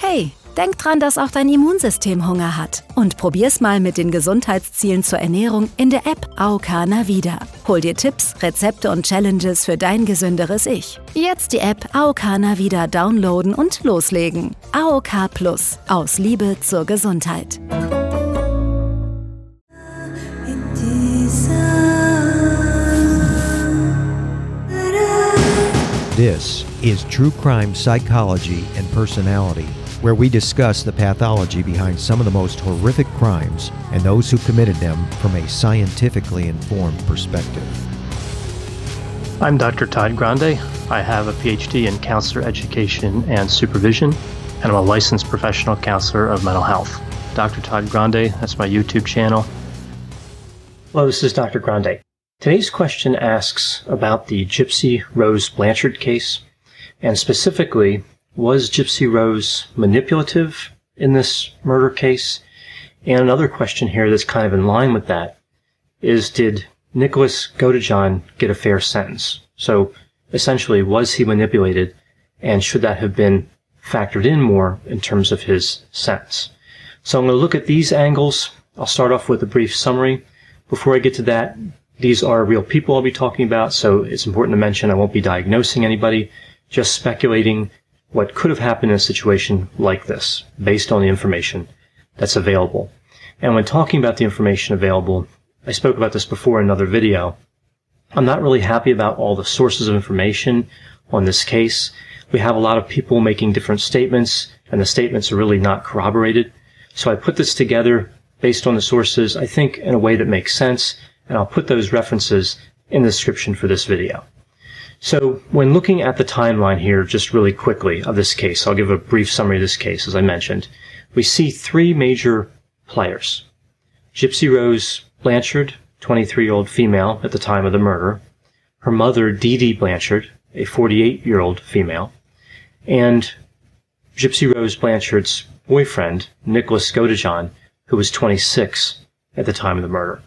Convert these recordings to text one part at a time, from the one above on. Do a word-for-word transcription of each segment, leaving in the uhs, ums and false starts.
Hey, denk dran, dass auch dein Immunsystem Hunger hat. Und probier's mal mit den Gesundheitszielen zur Ernährung in der App A O K Navida. Hol dir Tipps, Rezepte und Challenges für dein gesünderes Ich. Jetzt die App A O K Navida downloaden und loslegen. A O K Plus. Aus Liebe zur Gesundheit. This is True Crime Psychology and Personality, where we discuss the pathology behind some of the most horrific crimes and those who committed them from a scientifically informed perspective. I'm Doctor Todd Grande. I have a P H D in counselor education and supervision, and I'm a licensed professional counselor of mental health. Doctor Todd Grande, that's my YouTube channel. Hello, this is Doctor Grande. Today's question asks about the Gypsy Rose Blanchard case, and specifically, was Gypsy Rose manipulative in this murder case? And another question here that's kind of in line with that is, did Nicholas Godejohn get a fair sentence? So essentially, was he manipulated, and should that have been factored in more in terms of his sentence? So I'm going to look at these angles. I'll start off with a brief summary. Before I get to that, these are real people I'll be talking about, so it's important to mention I won't be diagnosing anybody, just speculating what could have happened in a situation like this, based on the information that's available. And when talking about the information available, I spoke about this before in another video, I'm not really happy about all the sources of information on this case. We have a lot of people making different statements, and the statements are really not corroborated. So I put this together based on the sources, I think, in a way that makes sense, and I'll put those references in the description for this video. So when looking at the timeline here, just really quickly, of this case, I'll give a brief summary of this case, as I mentioned. We see three major players. Gypsy Rose Blanchard, twenty-three-year-old female at the time of the murder, her mother, Dee Dee Blanchard, a forty-eight-year-old female, and Gypsy Rose Blanchard's boyfriend, Nicholas Godejohn, who was twenty-six at the time of the murder.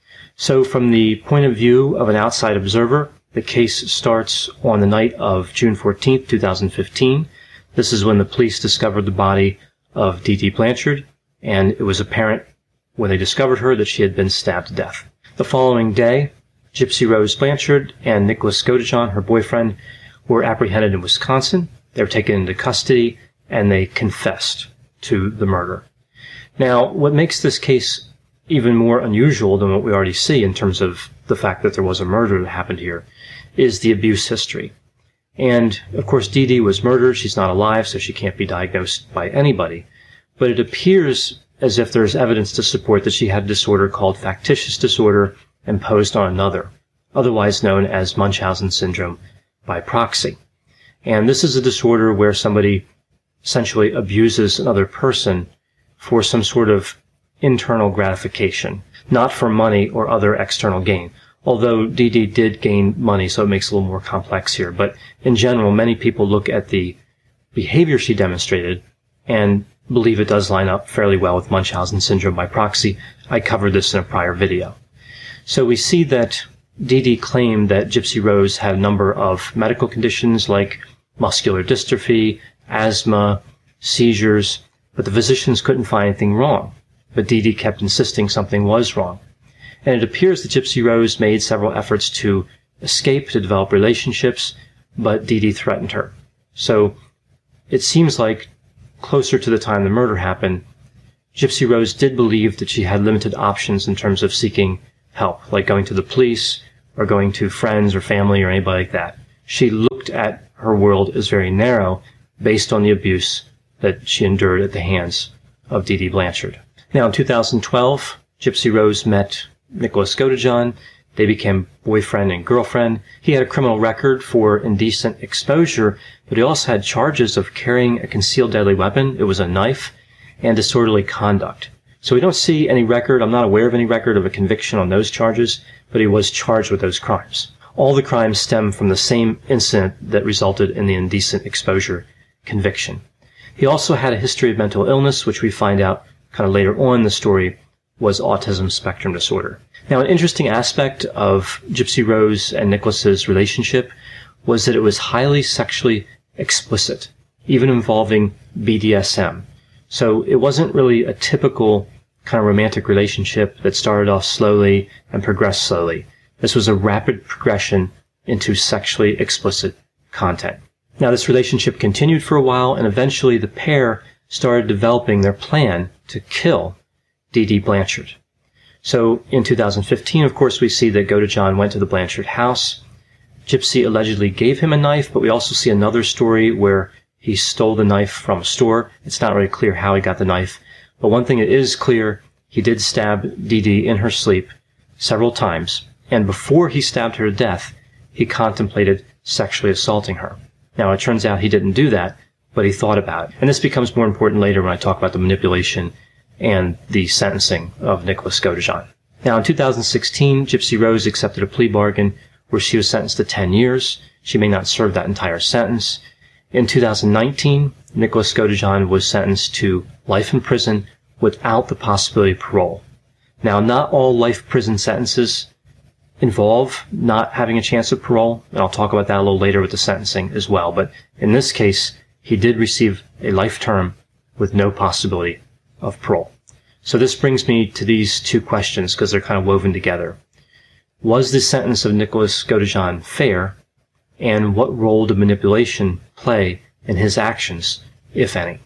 So from the point of view of an outside observer, the case starts on the night of June fourteenth, two thousand fifteen. This is when the police discovered the body of Dee Dee Blanchard, and it was apparent when they discovered her that she had been stabbed to death. The following day, Gypsy Rose Blanchard and Nicholas Godejohn, her boyfriend, were apprehended in Wisconsin. They were taken into custody, and they confessed to the murder. Now, what makes this case even more unusual than what we already see in terms of the fact that there was a murder that happened here is the abuse history. And, of course, Dee Dee was murdered. She's not alive, so she can't be diagnosed by anybody. But it appears as if there's evidence to support that she had a disorder called factitious disorder imposed on another, otherwise known as Munchausen syndrome by proxy. And this is a disorder where somebody essentially abuses another person for some sort of internal gratification, not for money or other external gain. Although Dee Dee did gain money, so it makes it a little more complex here. But in general, many people look at the behavior she demonstrated and believe it does line up fairly well with Munchausen syndrome by proxy. I covered this in a prior video. So we see that Dee Dee claimed that Gypsy Rose had a number of medical conditions like muscular dystrophy, asthma, seizures, but the physicians couldn't find anything wrong. But Dee Dee kept insisting something was wrong. And it appears that Gypsy Rose made several efforts to escape, to develop relationships, but Dee Dee threatened her. So it seems like closer to the time the murder happened, Gypsy Rose did believe that she had limited options in terms of seeking help, like going to the police or going to friends or family or anybody like that. She looked at her world as very narrow based on the abuse that she endured at the hands of Dee Dee Blanchard. Now, in two thousand twelve, Gypsy Rose met Nicholas Godejohn. They became boyfriend and girlfriend. He had a criminal record for indecent exposure, but he also had charges of carrying a concealed deadly weapon. It was a knife, and disorderly conduct. So we don't see any record. I'm not aware of any record of a conviction on those charges, but he was charged with those crimes. All the crimes stem from the same incident that resulted in the indecent exposure conviction. He also had a history of mental illness, which we find out kind of later on in the story was autism spectrum disorder. Now, an interesting aspect of Gypsy Rose and Nicholas's relationship was that it was highly sexually explicit. even involving B D S M. So it wasn't really a typical kind of romantic relationship that started off slowly and progressed slowly. This was a rapid progression into sexually explicit content. Now, this relationship continued for a while, and eventually the pair started developing their plan to kill Dee Dee Blanchard. So in two thousand fifteen, of course, we see that Godejohn went to the Blanchard house. Gypsy allegedly gave him a knife, but we also see another story where he stole the knife from a store. It's not really clear how he got the knife. But one thing that is clear, he did stab Dee Dee in her sleep several times. And before he stabbed her to death, he contemplated sexually assaulting her. Now, it turns out he didn't do that, but he thought about it. And this becomes more important later when I talk about the manipulation and the sentencing of Nicholas Godejohn. Now, in two thousand sixteen, Gypsy Rose accepted a plea bargain where she was sentenced to ten years. She may not serve that entire sentence. In two thousand nineteen, Nicholas Godejohn was sentenced to life in prison without the possibility of parole. Now, not all life prison sentences involve not having a chance of parole, and I'll talk about that a little later with the sentencing as well. But in this case, he did receive a life term with no possibility of parole. So this brings me to these two questions because they're kind of woven together. Was the sentence of Nicholas Godejohn fair, and what role did manipulation play in his actions, if any?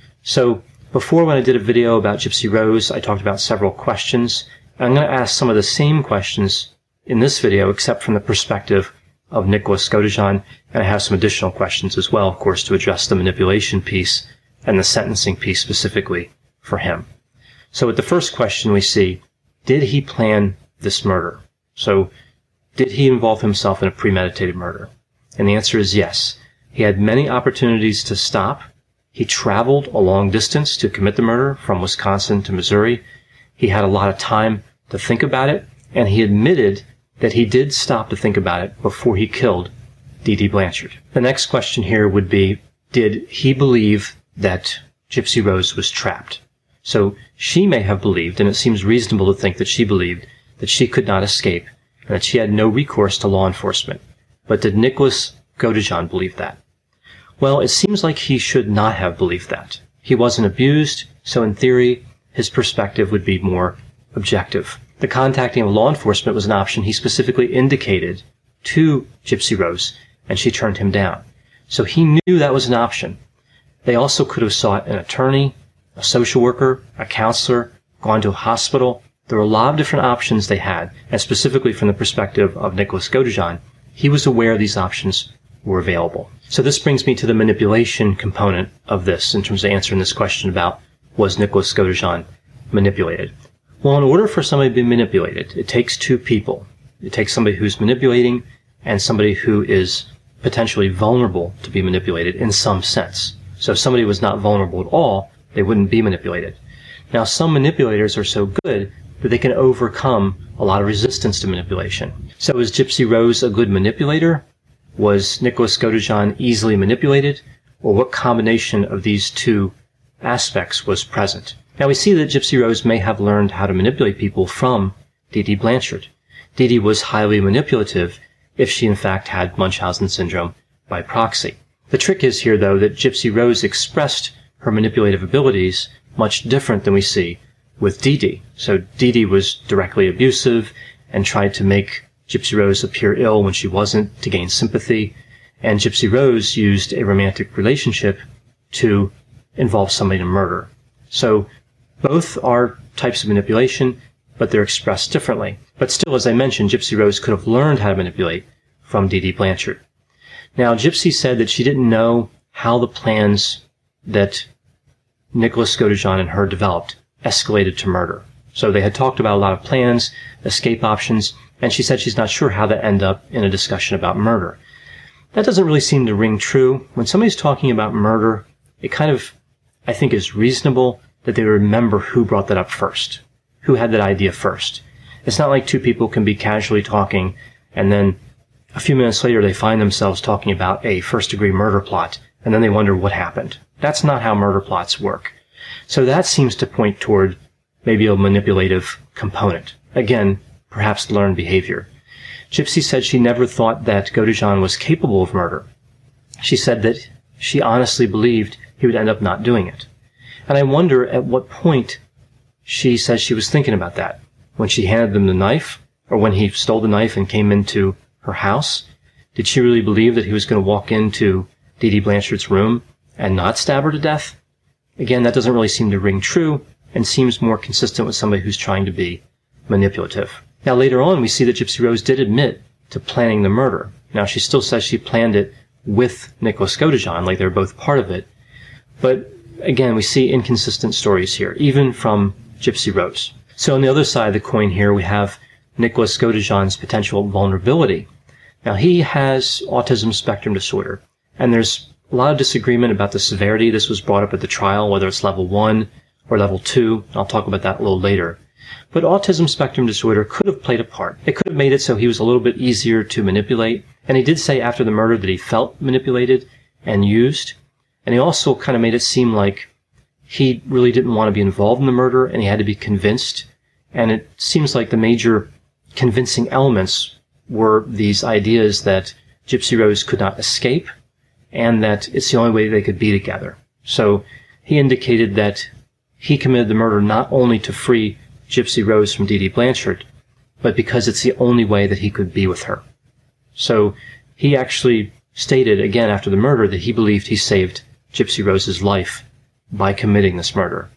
So before, when I did a video about Gypsy Rose, I talked about several questions. I'm going to ask some of the same questions in this video, except from the perspective of Nicholas Godejohn, and I have some additional questions as well, of course, to address the manipulation piece and the sentencing piece specifically for him. So with the first question we see, did he plan this murder? So did he involve himself in a premeditated murder? And the answer is yes. He had many opportunities to stop. He traveled a long distance to commit the murder from Wisconsin to Missouri. He had a lot of time to think about it, and he admitted that he did stop to think about it before he killed Dee Dee Blanchard. The next question here would be, did he believe that Gypsy Rose was trapped? So she may have believed, and it seems reasonable to think that she believed, that she could not escape and that she had no recourse to law enforcement. But did Nicholas Godejohn believe that? Well, it seems like he should not have believed that. He wasn't abused, so in theory, his perspective would be more objective. The contacting of law enforcement was an option he specifically indicated to Gypsy Rose, and she turned him down. So he knew that was an option. They also could have sought an attorney, a social worker, a counselor, gone to a hospital. There were a lot of different options they had, and specifically from the perspective of Nicholas Godejohn, he was aware these options were available. So this brings me to the manipulation component of this in terms of answering this question about, was Nicholas Godejohn manipulated? Well, in order for somebody to be manipulated, it takes two people. It takes somebody who's manipulating and somebody who is potentially vulnerable to be manipulated in some sense. So if somebody was not vulnerable at all, they wouldn't be manipulated. Now, some manipulators are so good that they can overcome a lot of resistance to manipulation. So was Gypsy Rose a good manipulator? Was Nicholas Godejohn easily manipulated? Or what combination of these two aspects was present? Now, we see that Gypsy Rose may have learned how to manipulate people from Dee Dee Blanchard. Dee Dee was highly manipulative if she in fact had Munchausen syndrome by proxy. The trick is here, though, that Gypsy Rose expressed her manipulative abilities much different than we see with Dee Dee. So Dee Dee was directly abusive and tried to make Gypsy Rose appear ill when she wasn't to gain sympathy, and Gypsy Rose used a romantic relationship to involve somebody in murder. So both are types of manipulation, but they're expressed differently. But still, as I mentioned, Gypsy Rose could have learned how to manipulate from Dee Dee Blanchard. Now, Gypsy said that she didn't know how the plans that Nicholas Godejohn and her developed escalated to murder. So they had talked about a lot of plans, escape options, and she said she's not sure how that ended up in a discussion about murder. That doesn't really seem to ring true. When somebody's talking about murder, it kind of, I think, is reasonable that they remember who brought that up first, who had that idea first. It's not like two people can be casually talking and then a few minutes later they find themselves talking about a first-degree murder plot and then they wonder what happened. That's not how murder plots work. So that seems to point toward maybe a manipulative component. Again, perhaps learned behavior. Gypsy said she never thought that Godejohn was capable of murder. She said that she honestly believed he would end up not doing it. And I wonder at what point she says she was thinking about that. When she handed them the knife, or when he stole the knife and came into her house? Did she really believe that he was going to walk into Dee Dee Blanchard's room and not stab her to death? Again, that doesn't really seem to ring true and seems more consistent with somebody who's trying to be manipulative. Now, later on, we see that Gypsy Rose did admit to planning the murder. Now, she still says she planned it with Nicholas Godejohn, like they're both part of it. But again, we see inconsistent stories here, even from Gypsy Rose. So on the other side of the coin here, we have Nicholas Godejohn's potential vulnerability. Now, he has autism spectrum disorder, and there's a lot of disagreement about the severity. This was brought up at the trial, whether it's level one or level two. I'll talk about that a little later. But autism spectrum disorder could have played a part. It could have made it so he was a little bit easier to manipulate. And he did say after the murder that he felt manipulated and used. And he also kind of made it seem like he really didn't want to be involved in the murder, and he had to be convinced. And it seems like the major convincing elements were these ideas that Gypsy Rose could not escape, and that it's the only way they could be together. So he indicated that he committed the murder not only to free Gypsy Rose from Dee Dee Blanchard, but because it's the only way that he could be with her. So he actually stated again after the murder that he believed he saved Gypsy Rose's life by committing this murder.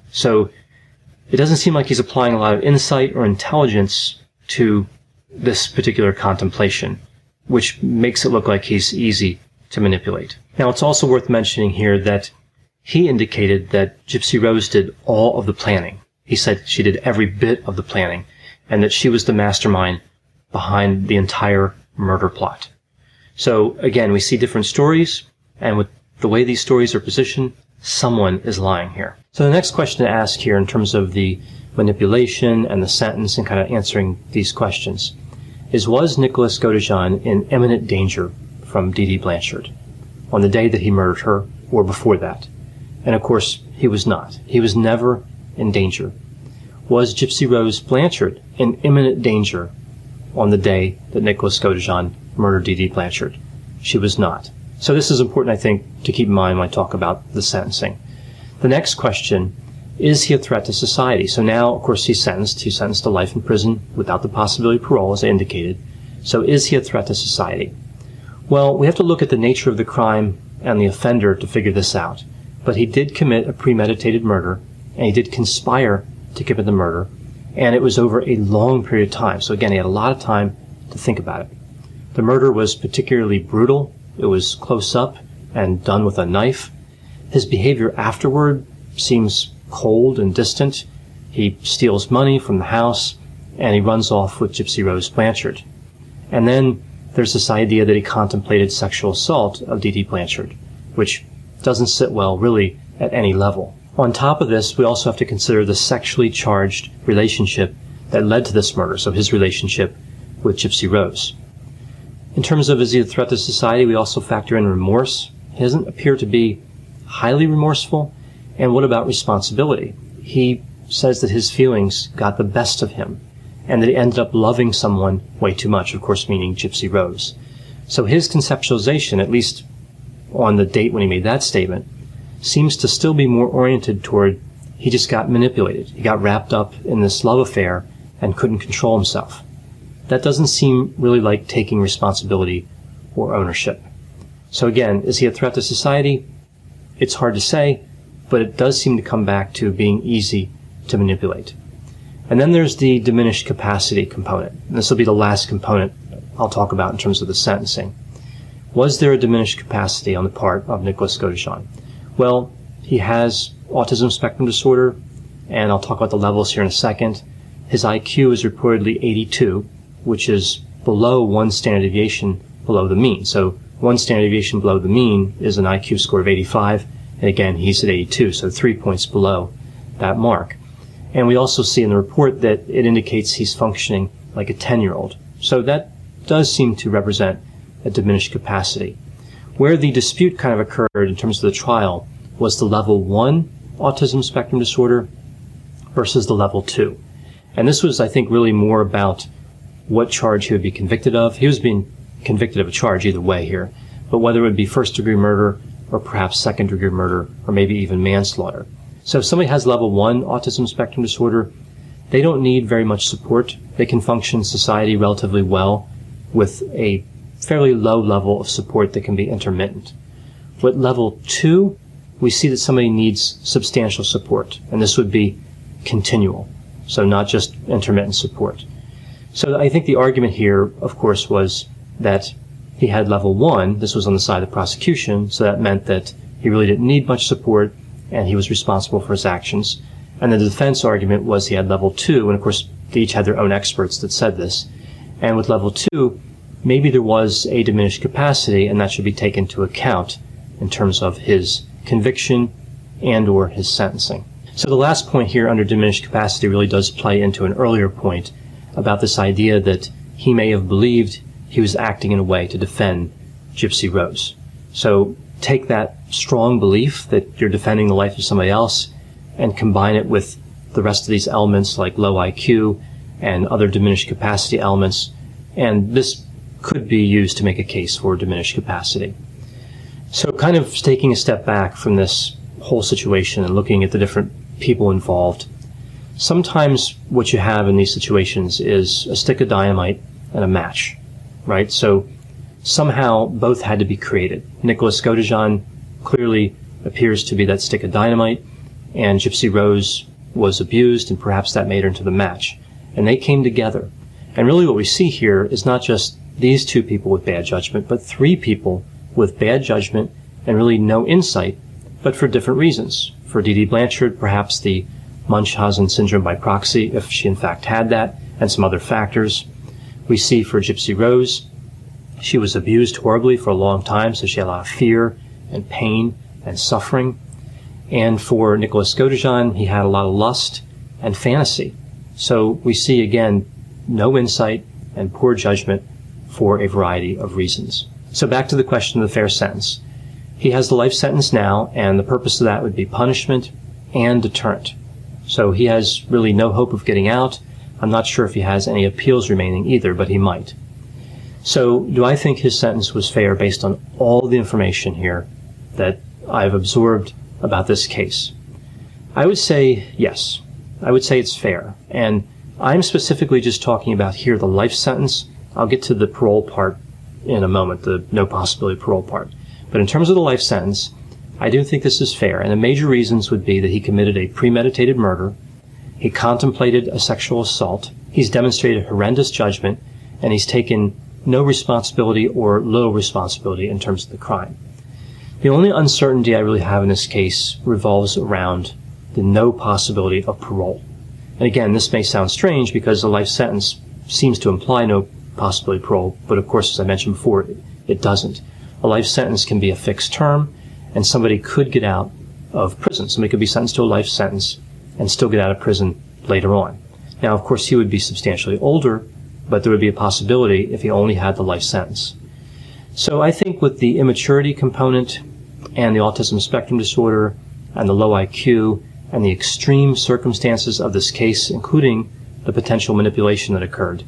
So it doesn't seem like he's applying a lot of insight or intelligence to this particular contemplation, which makes it look like he's easy to manipulate. Now, it's also worth mentioning here that he indicated that Gypsy Rose did all of the planning. He said she did every bit of the planning, and that she was the mastermind behind the entire murder plot. So, again, we see different stories, and with the way these stories are positioned, someone is lying here. So the next question to ask here in terms of the manipulation and the sentence and kind of answering these questions is, was Nicholas Godejohn in imminent danger from Dee Dee Blanchard on the day that he murdered her or before that? And of course, he was not. He was never in danger. Was Gypsy Rose Blanchard in imminent danger on the day that Nicholas Godejohn murdered Dee Dee Blanchard? She was not. So this is important, I think, to keep in mind when I talk about the sentencing. The next question, is he a threat to society? So now, of course, he's sentenced. He's sentenced to life in prison without the possibility of parole, as I indicated. So is he a threat to society? Well, we have to look at the nature of the crime and the offender to figure this out. But he did commit a premeditated murder, and he did conspire to commit the murder, and it was over a long period of time. So again, he had a lot of time to think about it. The murder was particularly brutal. It was close up and done with a knife. His behavior afterward seems cold and distant. He steals money from the house, and he runs off with Gypsy Rose Blanchard. And then there's this idea that he contemplated sexual assault of Dee Dee Blanchard, which doesn't sit well really at any level. On top of this, we also have to consider the sexually charged relationship that led to this murder, so his relationship with Gypsy Rose. In terms of is he a threat to society, we also factor in remorse. He doesn't appear to be highly remorseful. And what about responsibility? He says that his feelings got the best of him, and that he ended up loving someone way too much, of course meaning Gypsy Rose. So his conceptualization, at least on the date when he made that statement, seems to still be more oriented toward he just got manipulated. He got wrapped up in this love affair and couldn't control himself. That doesn't seem really like taking responsibility or ownership. So again, is he a threat to society? It's hard to say, but it does seem to come back to being easy to manipulate. And then there's the diminished capacity component. And this will be the last component I'll talk about in terms of the sentencing. Was there a diminished capacity on the part of Nicholas Godejohn? Well, he has autism spectrum disorder, and I'll talk about the levels here in a second. His I Q is reportedly eighty-two, which is below one standard deviation below the mean. So one standard deviation below the mean is an I Q score of eighty-five, and again, he's at eighty-two, so three points below that mark. And we also see in the report that it indicates he's functioning like a ten-year-old. So that does seem to represent a diminished capacity. Where the dispute kind of occurred in terms of the trial was the level one autism spectrum disorder versus the level two. And this was, I think, really more about what charge he would be convicted of. He was being convicted of a charge either way here, but whether it would be first-degree murder or perhaps second-degree murder, or maybe even manslaughter. So if somebody has level one autism spectrum disorder, they don't need very much support. They can function in society relatively well with a fairly low level of support that can be intermittent. With level two, we see that somebody needs substantial support, and this would be continual, so not just intermittent support. So I think the argument here, of course, was that he had level one. This was on the side of the prosecution, so that meant that he really didn't need much support, and he was responsible for his actions. And the defense argument was he had level two, and of course, they each had their own experts that said this. And with level two, maybe there was a diminished capacity, and that should be taken into account in terms of his conviction and or his sentencing. So the last point here under diminished capacity really does play into an earlier point about this idea that he may have believed he was acting in a way to defend Gypsy Rose. So take that strong belief that you're defending the life of somebody else and combine it with the rest of these elements like low I Q and other diminished capacity elements, and this could be used to make a case for diminished capacity. So kind of taking a step back from this whole situation and looking at the different people involved, sometimes what you have in these situations is a stick of dynamite and a match, right? So somehow both had to be created. Nicholas Godejohn clearly appears to be that stick of dynamite, and Gypsy Rose was abused, and perhaps that made her into the match. And they came together. And really what we see here is not just these two people with bad judgment, but three people with bad judgment and really no insight, but for different reasons. For Dee Dee Blanchard, perhaps the Munchausen syndrome by proxy, if she in fact had that, and some other factors. We see for Gypsy Rose, she was abused horribly for a long time, so she had a lot of fear and pain and suffering. And for Nicholas Godejohn, he had a lot of lust and fantasy. So we see, again, no insight and poor judgment for a variety of reasons. So back to the question of the fair sentence. He has the life sentence now, and the purpose of that would be punishment and deterrent. So he has really no hope of getting out. I'm not sure if he has any appeals remaining either, but he might. So do I think his sentence was fair based on all the information here that I've absorbed about this case? I would say yes. I would say it's fair. And I'm specifically just talking about here the life sentence. I'll get to the parole part in a moment, the no possibility parole part. But in terms of the life sentence, I do think this is fair. And the major reasons would be that he committed a premeditated murder, he contemplated a sexual assault, he's demonstrated horrendous judgment, and he's taken no responsibility or little responsibility in terms of the crime. The only uncertainty I really have in this case revolves around the no possibility of parole. And again, this may sound strange because the life sentence seems to imply no possibility of parole, but of course, as I mentioned before, it, it doesn't. A life sentence can be a fixed term, and somebody could get out of prison. Somebody could be sentenced to a life sentence and still get out of prison later on. Now, of course, he would be substantially older, but there would be a possibility if he only had the life sentence. So I think with the immaturity component and the autism spectrum disorder and the low I Q and the extreme circumstances of this case, including the potential manipulation that occurred,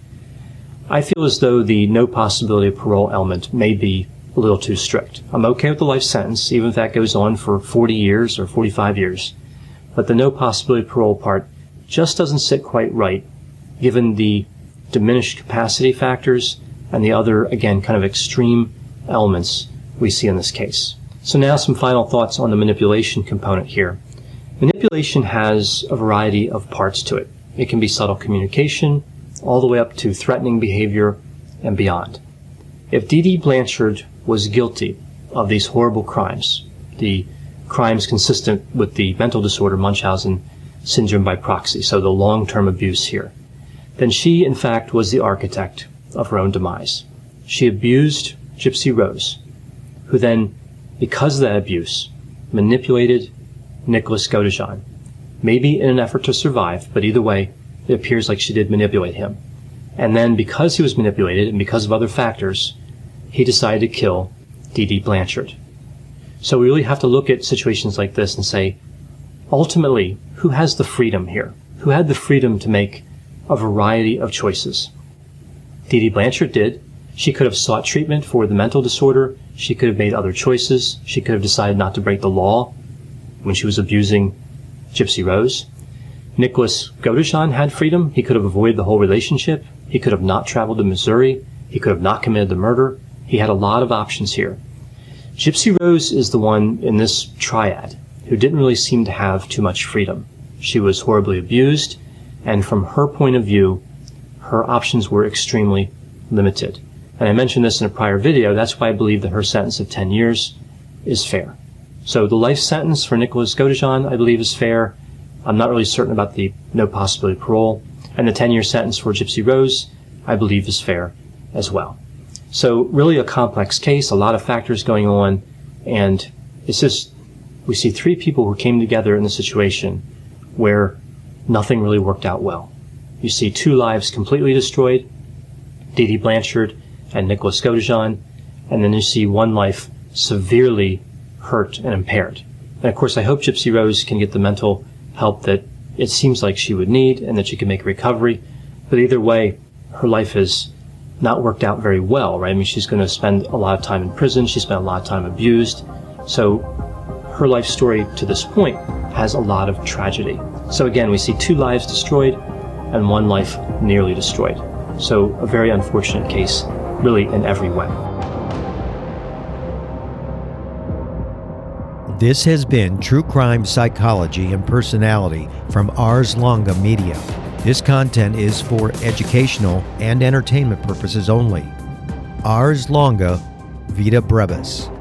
I feel as though the no possibility of parole element may be a little too strict. I'm okay with the life sentence, even if that goes on for forty years or forty-five years. But the no possibility of parole part just doesn't sit quite right, given the diminished capacity factors and the other, again, kind of extreme elements we see in this case. So now some final thoughts on the manipulation component here. Manipulation has a variety of parts to it. It can be subtle communication, all the way up to threatening behavior and beyond. If Dee Dee Blanchard was guilty of these horrible crimes, the crimes consistent with the mental disorder Munchausen syndrome by proxy, so the long-term abuse here, then she, in fact, was the architect of her own demise. She abused Gypsy Rose, who then, because of that abuse, manipulated Nicholas Godejohn, maybe in an effort to survive, but either way, it appears like she did manipulate him. And then, because he was manipulated and because of other factors, he decided to kill Dee Dee Blanchard. So we really have to look at situations like this and say, ultimately, who has the freedom here? Who had the freedom to make a variety of choices? Dee Dee Blanchard did. She could have sought treatment for the mental disorder. She could have made other choices. She could have decided not to break the law when she was abusing Gypsy Rose. Nicholas Godejohn had freedom. He could have avoided the whole relationship. He could have not traveled to Missouri. He could have not committed the murder. He had a lot of options here. Gypsy Rose is the one in this triad who didn't really seem to have too much freedom. She was horribly abused, and from her point of view, her options were extremely limited. And I mentioned this in a prior video. That's why I believe that her sentence of ten years is fair. So the life sentence for Nicholas Godejohn, I believe, is fair. I'm not really certain about the no possibility of parole. And the ten-year sentence for Gypsy Rose, I believe, is fair as well. So really a complex case, a lot of factors going on, and it's just, we see three people who came together in the situation where nothing really worked out well. You see two lives completely destroyed, Dee Dee Blanchard and Nicholas Godejohn, and then you see one life severely hurt and impaired. And of course, I hope Gypsy Rose can get the mental help that it seems like she would need and that she can make a recovery. But either way, her life has not worked out very well, right? I mean, she's going to spend a lot of time in prison. She spent a lot of time abused. So her life story to this point has a lot of tragedy. So again, we see two lives destroyed and one life nearly destroyed. So a very unfortunate case, really in every way. This has been True Crime Psychology and Personality from Ars Longa Media. This content is for educational and entertainment purposes only. Ars Longa, Vita Brevis.